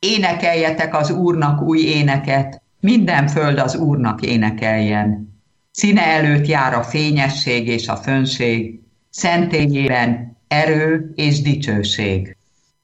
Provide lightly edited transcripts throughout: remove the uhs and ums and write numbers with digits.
Énekeljetek az Úrnak új éneket, minden föld az Úrnak énekeljen. Színe előtt jár a fényesség és a fönnség, szentélyében erő és dicsőség.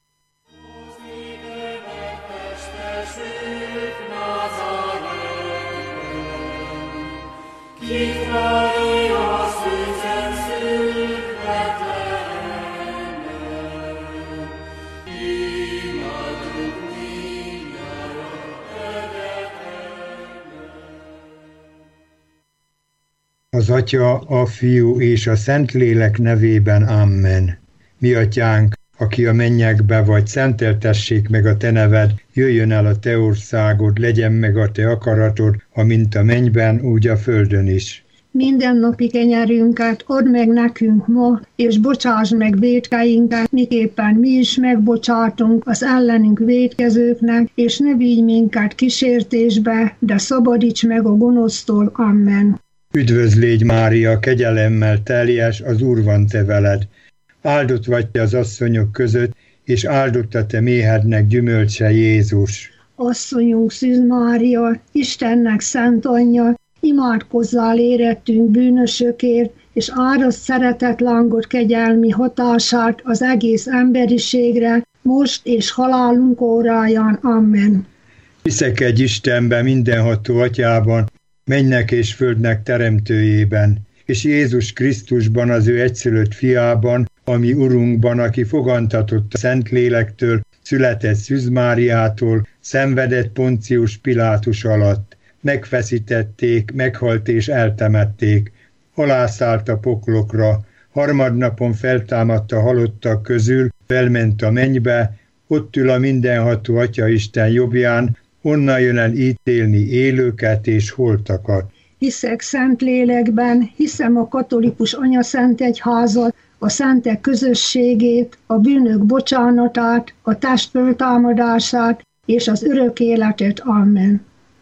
Az Atya, a Fiú és a Szentlélek nevében, Amen. Mi Atyánk, aki a mennyekbe vagy, szenteltessék meg a te neved, jöjjön el a te országod, legyen meg a te akaratod, amint a mennyben, úgy a földön is. Mindennapi kenyerünket add meg nekünk ma, és bocsáss meg vétkeinket, miképpen mi is megbocsátunk az ellenünk vétkezőknek, és ne vigy minket kísértésbe, de szabadíts meg a gonosztól. Amen. Üdvözlégy Mária, kegyelemmel teljes, az Úr van te veled. Áldott vagy te az asszonyok között, és áldott a te méhednek gyümölcse, Jézus. Asszonyunk Szűz Mária, Istennek szent anyja, imádkozzál érettünk bűnösökért, és áraszt szeretetlángot kegyelmi hatását az egész emberiségre, most és halálunk óráján. Amen. Hiszek egy Istenben, mindenható Atyában, mennynek és földnek teremtőjében, és Jézus Krisztusban, az ő egyszülött fiában, ami Urunkban, aki fogantatott a Szentlélektől, született Szűz Máriától, szenvedett Poncius Pilátus alatt. Megfeszítették, meghalt és eltemették. Alászállt a poklokra, harmadnapon feltámadt a halottak közül, felment a mennybe, ott ül a mindenható Atyaisten jobbján, onnan jön el ítélni élőket és holtakat. Hiszek Szentlélekben, hiszem a katolikus anyaszentegyházat, a szentek közösségét, a bűnök bocsánatát, a test föltámadását és az örök életet. Amen.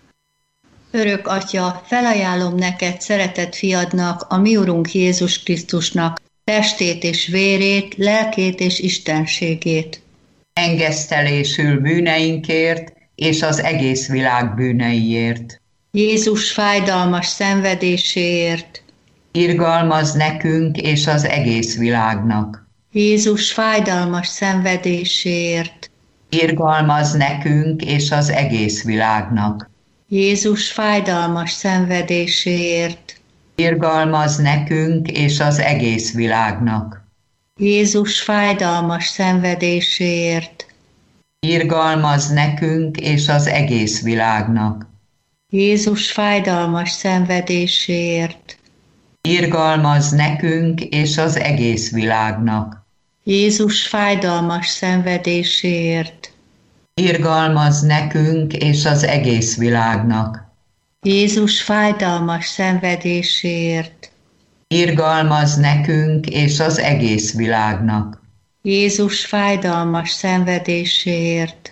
Örök Atya, felajánlom neked szeretett fiadnak, a mi Urunk Jézus Krisztusnak, testét és vérét, lelkét és istenségét. Engesztelésül bűneinkért és az egész világ bűneiért. Jézus fájdalmas szenvedéséért. Irgalmaz nekünk és az egész világnak. Jézus fájdalmas szenvedéséért. Irgalmaz nekünk és az egész világnak. Jézus fájdalmas szenvedéséért. Irgalmaz nekünk és az egész világnak. Jézus fájdalmas szenvedéséért. Irgalmaz nekünk és az egész világnak. Jézus fájdalmas szenvedéséért. Irgalmaz nekünk és az egész világnak. Jézus fájdalmas szenvedéséért. Irgalmaz nekünk és az egész világnak. Jézus fájdalmas szenvedéséért. Irgalmaz nekünk és az egész világnak. Jézus fájdalmas szenvedéséért.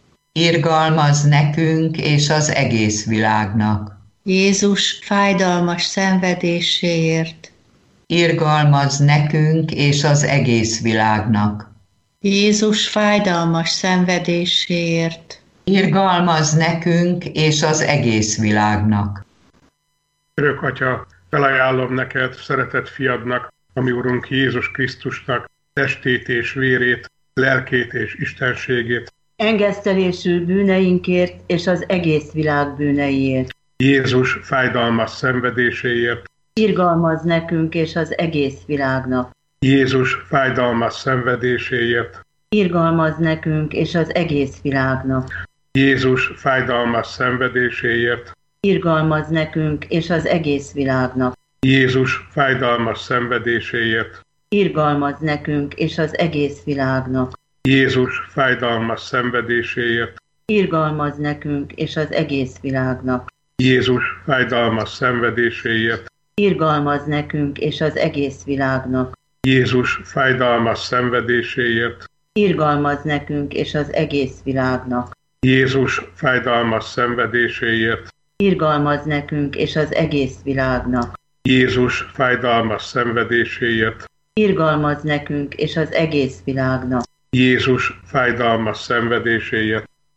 Irgalmaz nekünk és az egész világnak. Jézus fájdalmas szenvedéséért. Irgalmaz nekünk és az egész világnak. Jézus fájdalmas szenvedéséért. Irgalmaz nekünk és az egész világnak. Örök Atya, felajánlom neked, szeretett fiadnak, a mi Urunk Jézus Krisztusnak, testét és vérét, lelkét és istenségét. Engesztelésül bűneinkért és az egész világ bűneiért. Jézus fájdalmas szenvedéséért. Irgalmaz nekünk és az egész világnak. Jézus fájdalmas szenvedéséért. Irgalmaz nekünk és az egész világnak. Jézus fájdalmas szenvedéséért. Irgalmaz nekünk és az egész világnak. Jézus fájdalmas szenvedéséért. Irgalmaz nekünk és az egész világnak. Jézus fájdalmas szenvedéséért. Irgalmaz nekünk és az egész világnak. Jézus fájdalmas szenvedéséért. Irgalmaz nekünk és az egész világnak. Jézus fájdalmas szenvedéséért. Irgalmaz nekünk és az egész világnak. Jézus fájdalmas szenvedéséért. Irgalmaz nekünk és az egész világnak. Jézus fájdalmas szenvedéséért. Irgalmaz nekünk és az egész világnak. Jézus fájdalmas szenvedéséért.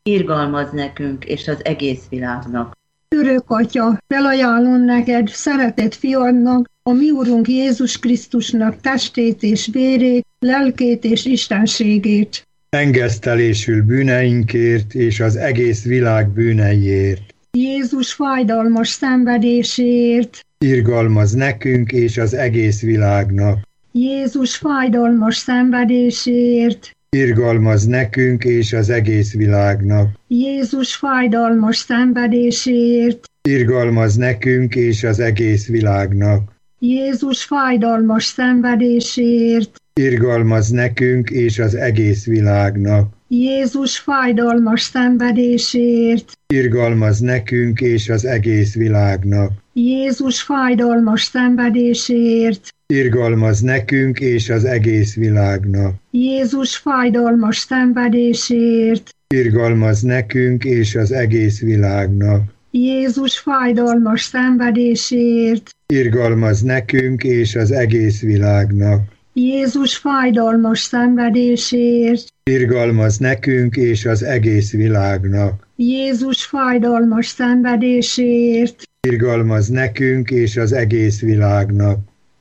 irgalmazz nekünk és az egész világnak. Örök Atya, felajánlom neked szeretett fiadnak, a mi Urunk Jézus Krisztusnak testét és vérét, lelkét és istenségét. Engesztelésül bűneinkért és az egész világ bűneiért. Jézus fájdalmas szenvedéséért. Irgalmazz nekünk és az egész világnak. Jézus fájdalmas szenvedéséért. Irgalmazz nekünk és az egész világnak. Jézus fájdalmas szenvedéséért. Irgalmazz nekünk és az egész világnak. Jézus fájdalmas szenvedéséért. Irgalmazz nekünk és az egész világnak. Jézus fájdalmas szenvedéséért. Irgalmazz nekünk és az egész világnak. Jézus fájdalmas szenvedéséért. Irgalmazz nekünk és az egész világnak. Jézus fájdalmas szenvedéséért. Irgalmazz nekünk és az egész világnak. Jézus fájdalmas szenvedéséért. Irgalmazz nekünk és az egész világnak. Jézus fájdalmas szenvedéséért. Irgalmazz nekünk és az egész világnak. Jézus fájdalmas szenvedéséért. Irgalmazz nekünk és az egész világnak.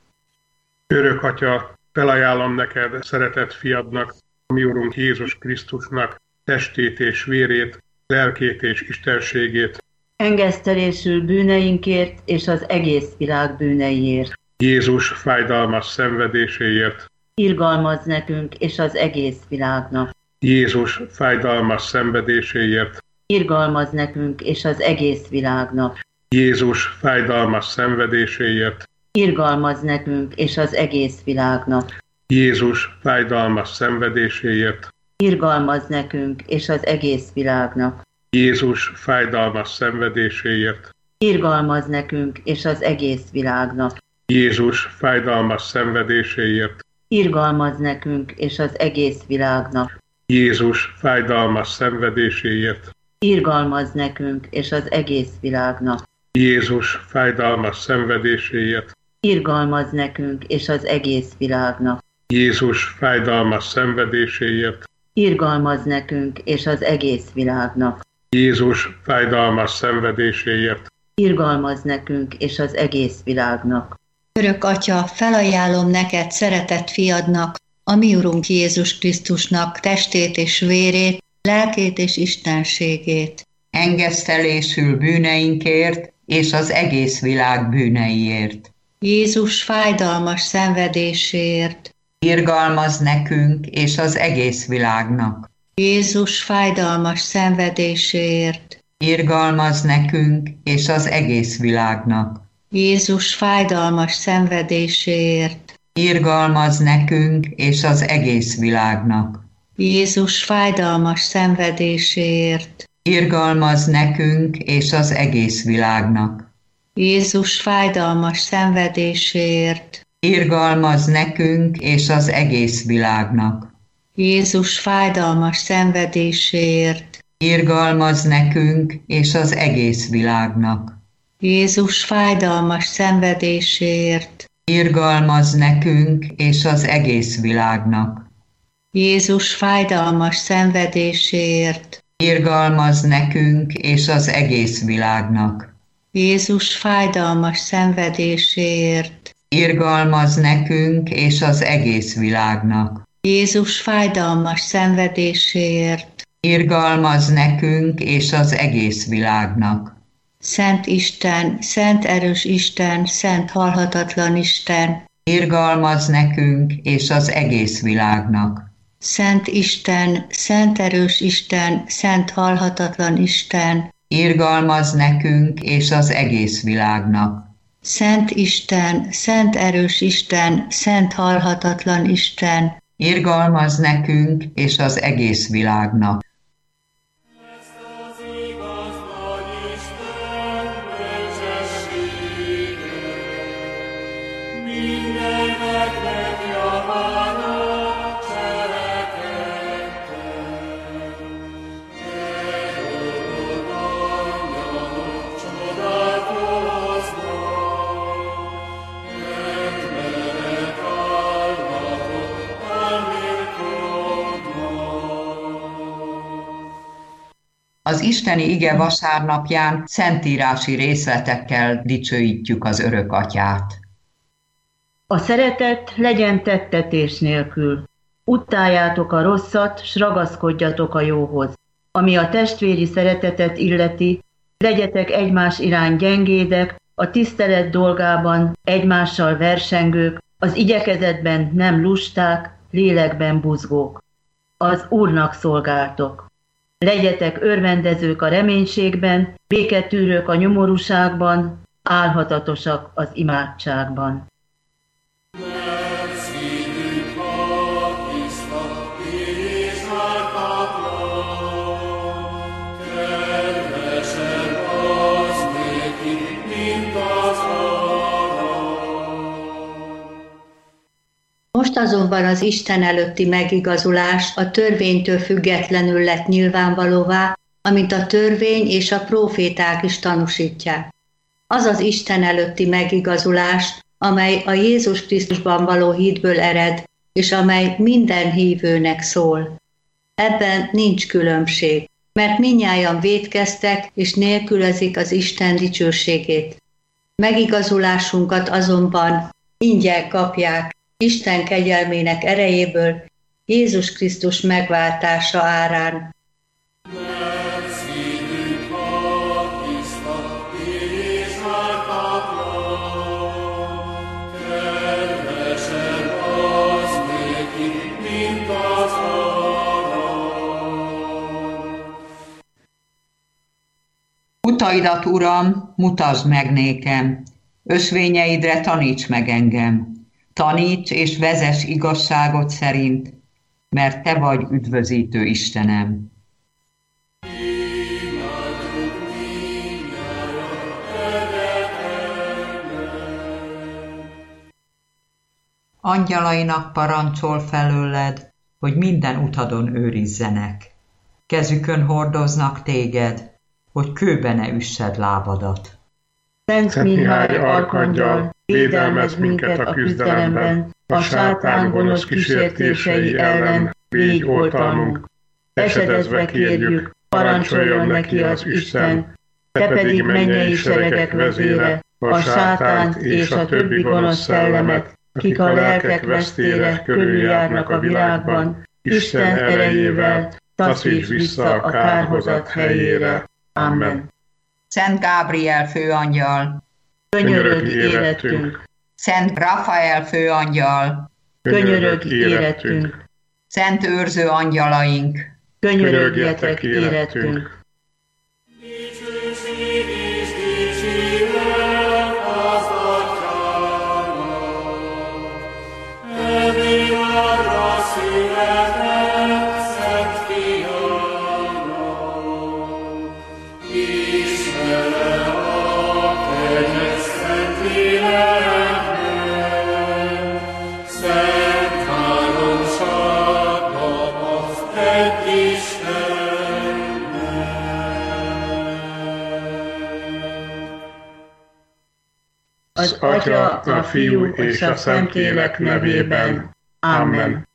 Örök Atya, felajánlom neked szeretett fiadnak, a mi Urunk Jézus Krisztusnak testét és vérét, lelkét és istenségét. Engesztelésül bűneinkért és az egész világ bűneiért. Jézus fájdalmas szenvedéséért. Irgalmazz nekünk és az egész világnak. Jézus fájdalmas szenvedéséért. Irgalmazz nekünk és az egész világnak. Jézus fájdalmas szenvedéséért. Irgalmazz nekünk és az egész világnak. Jézus fájdalmas szenvedéséért. Irgalmazz nekünk és az egész világnak. Jézus fájdalmas szenvedéséért. Irgalmazz nekünk és az egész világnak. Jézus fájdalmas szenvedéséért. Irgalmazz nekünk és az egész világnak. Jézus fájdalmas szenvedéséért. Irgalmazz nekünk és az egész világnak. Jézus fájdalmas szenvedéséért. Irgalmazz nekünk és az egész világnak. Jézus fájdalmas szenvedéséért. Irgalmazz nekünk és az egész világnak. Jézus fájdalmas szenvedéséért. Irgalmazz nekünk és az egész világnak. Örök Atya, felajánlom neked szeretett fiadnak, a mi Urunk Jézus Krisztusnak testét és vérét, lelkét és istenségét. Engesztelésül bűneinkért és az egész világ bűneiért. Jézus fájdalmas szenvedéséért. Irgalmazz nekünk és az egész világnak. Jézus fájdalmas szenvedéséért. Irgalmazz nekünk és az egész világnak. Jézus fájdalmas szenvedéséért. Irgalmazz nekünk és az egész világnak. Jézus fájdalmas szenvedéséért. Irgalmazz nekünk és az egész világnak. Jézus fájdalmas szenvedéséért. Irgalmazz nekünk és az egész világnak. Jézus fájdalmas szenvedéséért. Irgalmazz nekünk és az egész világnak. Jézus fájdalmas szenvedéséért. Irgalmazz nekünk és az egész világnak. Jézus fájdalmas szenvedéséért. Irgalmazz nekünk és az egész világnak. Jézus fájdalmas szenvedéséért. Irgalmazz nekünk és az egész világnak. Jézus fájdalmas szenvedéséért. Irgalmazz nekünk és az egész világnak. Szent Isten, szent erős Isten, szent halhatatlan Isten. Irgalmazz nekünk és az egész világnak. Szent Isten, szent erős Isten, szent halhatatlan Isten. Irgalmazz nekünk és az egész világnak. Szent Isten, szent erős Isten, szent halhatatlan Isten. Irgalmazz nekünk és az egész világnak. Az isteni ige vasárnapján szentírási részletekkel dicsőítjük az Örök Atyát. A szeretet legyen tettetés nélkül. Utáljátok a rosszat, s ragaszkodjatok a jóhoz. Ami a testvéri szeretetet illeti, legyetek egymás irány gyengédek, a tisztelet dolgában egymással versengők, az igyekezetben nem lusták, lélekben buzgók. Az Úrnak szolgáltok. Legyetek örvendezők a reménységben, béketűrők a nyomorúságban, álhatatosak az imádságban. Most azonban az Isten előtti megigazulás a törvénytől függetlenül lett nyilvánvalóvá, amint a törvény és a próféták is tanúsítják. Az az Isten előtti megigazulás, amely a Jézus Krisztusban való hitből ered, és amely minden hívőnek szól. Ebben nincs különbség, mert mindnyájan vétkeztek és nélkülözik az Isten dicsőségét. Megigazulásunkat azonban ingyen kapják, Isten kegyelmének erejéből, Jézus Krisztus megváltása árán. Utaidat, Uram, mutasd meg nékem, ösvényeidre taníts meg engem. Taníts és vezess igazságot szerint, mert Te vagy üdvözítő Istenem. Angyalainak parancsol felőled, hogy minden utadon őrizzenek. Kezükön hordoznak téged, hogy kőbe ne üssed lábadat. Szent Mihály arkangyal, védelmezd minket a küzdelemben, a sátán gonosz kísértései ellen légy oltalmunk. Esedezve kérjük, parancsoljon neki az Isten, te pedig mennyei seregek vezére, a sátánt és a többi gonosz szellemet, akik a lelkek vesztére körüljárnak a világban, Isten erejével taszíts vissza a kárhozat helyére. Amen. Szent Gábriel főangyal, könyörögj érettünk. Szent Rafael főangyal, könyörögj érettünk. Szent őrző angyalaink, könyörögjetek érettünk. Az Atya, a Fiú és a Szentlélek nevében. Amen.